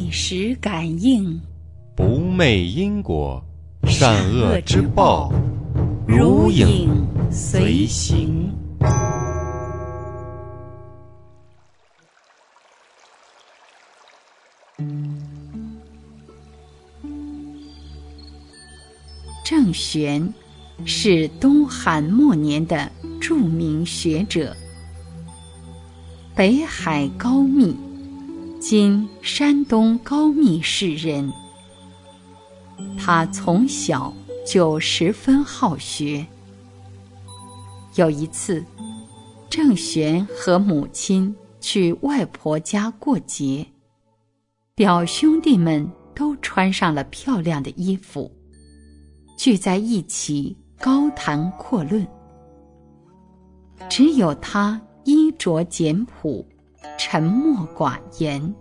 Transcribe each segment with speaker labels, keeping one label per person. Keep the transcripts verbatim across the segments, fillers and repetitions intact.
Speaker 1: 即时感应，
Speaker 2: 不昧因果，善恶之报，
Speaker 1: 如影随形。郑玄是东汉末年的著名学者，北海高密今山东高密市人。他从小就十分好学。有一次，郑玄和母亲去外婆家过节，表兄弟们都穿上了漂亮的衣服，聚在一起高谈阔论。只有他衣着简朴，沉默寡言。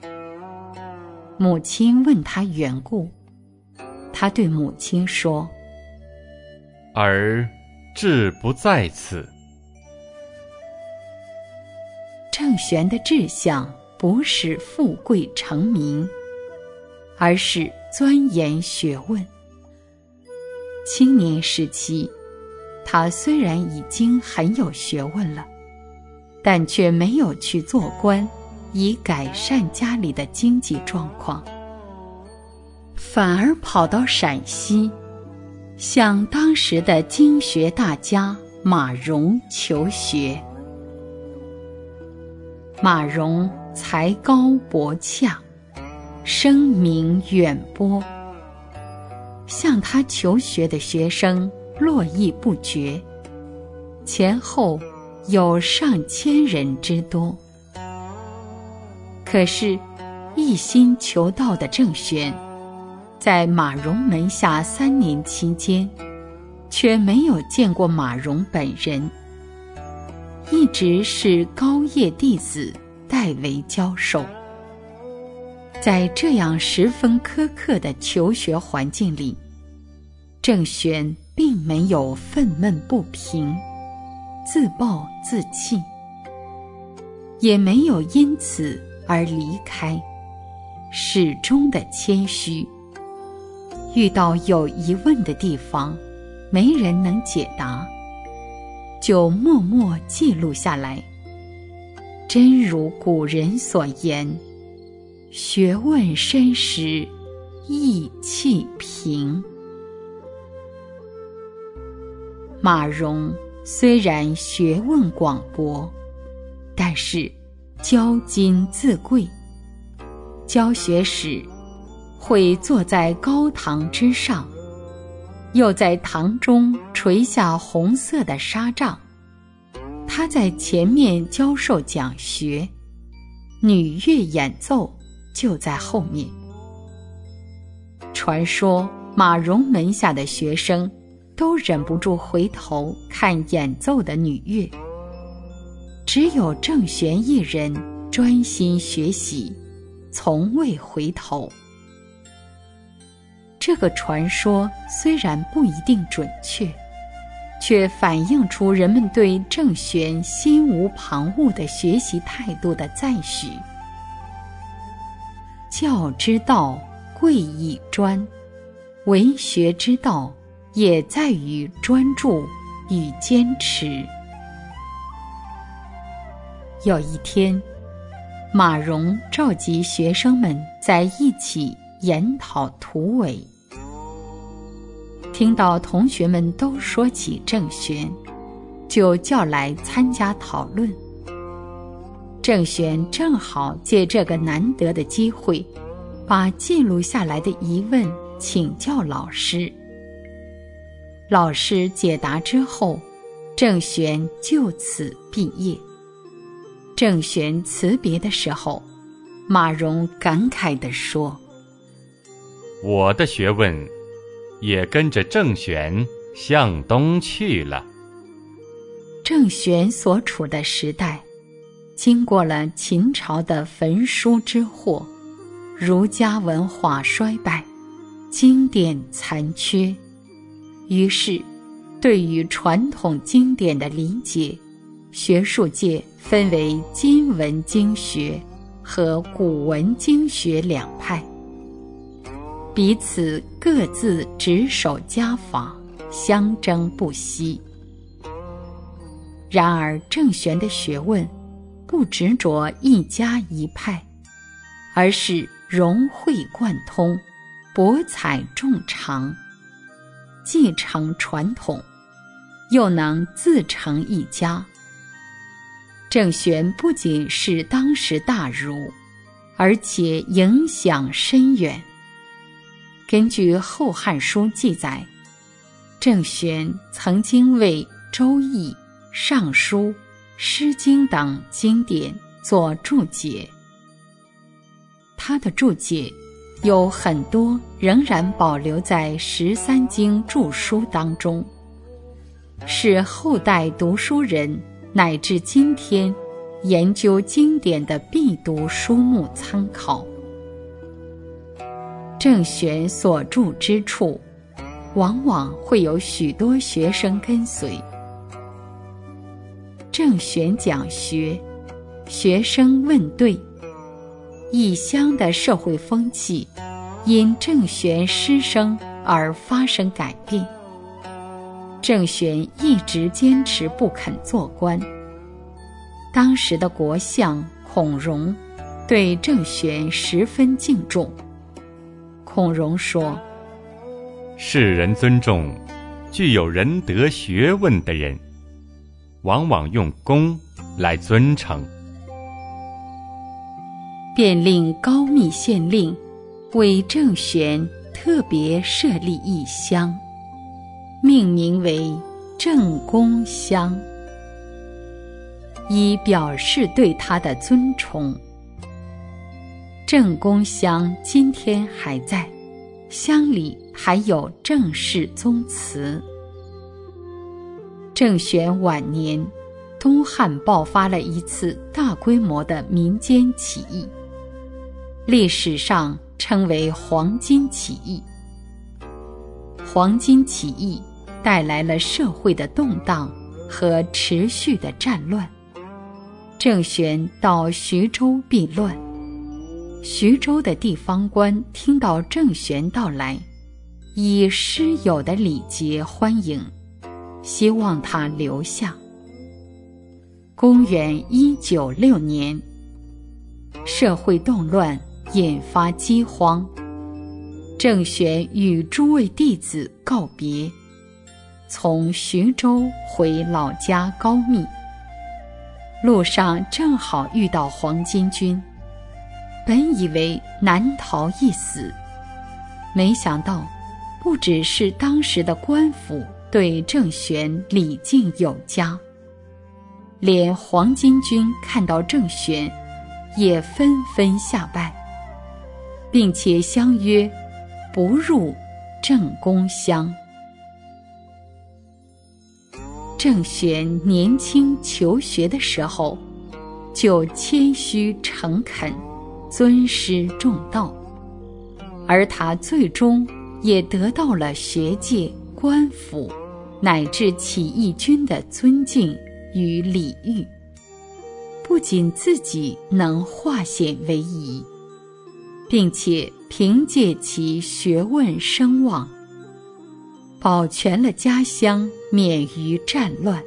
Speaker 1: 母亲问他缘故，他对母亲说：“
Speaker 2: 儿志不在此。”
Speaker 1: 郑玄的志向不是富贵成名，而是钻研学问。青年时期，他虽然已经很有学问了，但却没有去做官，以改善家里的经济状况，反而跑到陕西，向当时的经学大家马融求学。马融才高博洽，声名远播，向他求学的学生络绎不绝，前后有上千人之多。可是一心求道的郑玄，在马融门下三年期间，却没有见过马融本人，一直是高业弟子代为教授。在这样十分苛刻的求学环境里，郑玄并没有愤懑不平，自暴自弃，也没有因此而离开，始终的谦虚。遇到有疑问的地方，没人能解答，就默默记录下来。真如古人所言，学问深时，意气平。马融虽然学问广博，但是骄矜自贵。教学时会坐在高堂之上，又在堂中垂下红色的纱帐，他在前面教授讲学，女乐演奏就在后面。传说马融门下的学生都忍不住回头看演奏的女乐，只有郑玄一人专心学习，从未回头。这个传说虽然不一定准确，却反映出人们对郑玄心无旁骛的学习态度的赞许。教之道贵以专，为学之道也在于专注与坚持。有一天，马融召集学生们在一起研讨图纬，听到同学们都说起郑玄，就叫来参加讨论。郑玄正好借这个难得的机会，把记录下来的疑问请教老师。老师解答之后，郑玄就此毕业。郑玄辞别的时候，马融感慨地说：“
Speaker 2: 我的学问也跟着郑玄向东去了。”
Speaker 1: 郑玄所处的时代，经过了秦朝的焚书之祸，儒家文化衰败，经典残缺，于是对于传统经典的理解，学术界分为今文经学、 和古文经学两派，彼此各自执守家法，相争不息。然而郑玄的学问不执着一家一派，而是融会贯通，博采众长，继承传统，又能自成一家。郑玄不仅是当时大儒，而且影响深远。根据《后汉书》记载，郑玄曾经为《周易》《尚书》《诗经》等经典做注解。他的注解有很多仍然保留在十三经注书当中，是后代读书人乃至今天研究经典的必读书目参考。郑玄所著之处，往往会有许多学生跟随。郑玄讲学，学生问对，异乡的社会风气因郑玄师生而发生改变。郑玄一直坚持不肯做官。当时的国相孔融对郑玄十分敬重。孔融说：
Speaker 2: 世人尊重具有仁德学问的人，往往用功来尊称。
Speaker 1: 便令高密县令为郑玄特别设立一乡，命名为郑公乡，以表示对他的尊崇。郑公乡今天还在，乡里还有郑氏宗祠。郑玄晚年，东汉爆发了一次大规模的民间起义，历史上称为黄巾起义。黄巾起义带来了社会的动荡和持续的战乱。郑玄到徐州避乱，徐州的地方官听到郑玄到来，以师友的礼节欢迎，希望他留下。公元一九六年，社会动乱引发饥荒，郑玄与诸位弟子告别，从徐州回老家高密。路上正好遇到黄巾军，本以为难逃一死，没想到不只是当时的官府对郑玄礼敬有加，连黄巾军看到郑玄也纷纷下拜，并且相约不入郑公乡。郑玄年轻求学的时候，就谦虚诚恳，尊师重道，而他最终也得到了学界、官府乃至起义军的尊敬与礼遇，不仅自己能化险为夷，并且凭借其学问声望，保全了家乡免于战乱。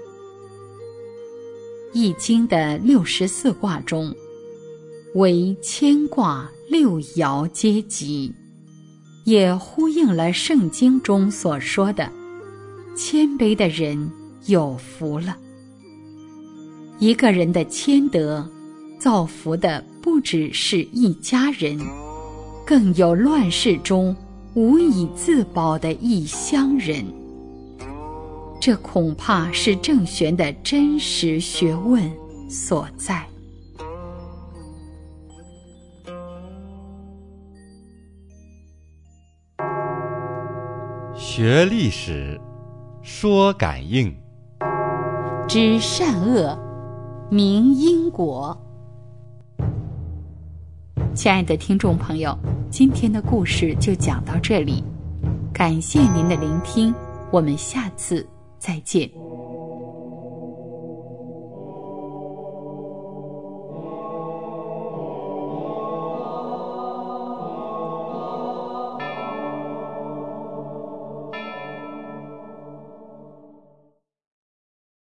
Speaker 1: 易经的六十四卦中，为乾卦六爻皆吉，也呼应了圣经中所说的谦卑的人有福了。一个人的谦德造福的不只是一家人，更有乱世中无以自保的一乡人。这恐怕是郑玄的真实学问所在。
Speaker 2: 学历史，说感应，
Speaker 1: 知善恶，明因果。亲爱的听众朋友，今天的故事就讲到这里，感谢您的聆听，我们下次再见。